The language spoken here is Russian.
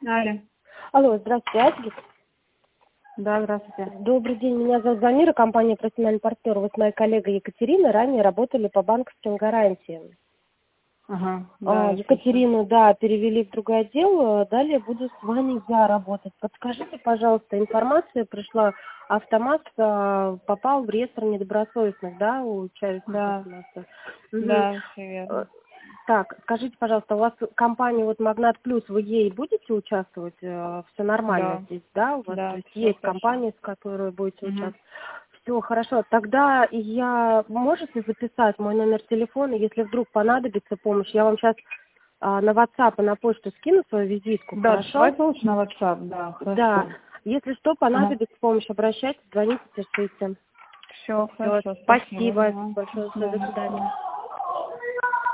Аля. Алло, здравствуйте, Асгик. Да, здравствуйте. Добрый день, меня зовут Замира, компания «Профессиональный партнер». Вы с моей коллегой Екатериной ранее работали по банковским гарантиям. Ага, да, Екатерину, да, перевели в другой отдел, далее буду с вами я работать. Подскажите, пожалуйста, информация пришла, автомат попал в реестр недобросовестных, да, у участников? Да, Угу. да, все верно. Так, скажите, пожалуйста, у вас компания вот Магнат Плюс, вы ей будете участвовать? Все нормально Да, здесь, да, у вас? да, То есть все есть хорошо. компания, с которой будете Угу. участвовать. Все хорошо. Тогда можете записать мой номер телефона, если вдруг понадобится помощь. Я вам сейчас на WhatsApp и на почту скину свою визитку, Да, хорошо? давайте лучше на WhatsApp, да, хорошо. Да. Если что, Ага. понадобится помощь, обращайтесь, звоните, пишите. Все, Всё, хорошо, спасибо Ага. большое. До До свидания. свидания.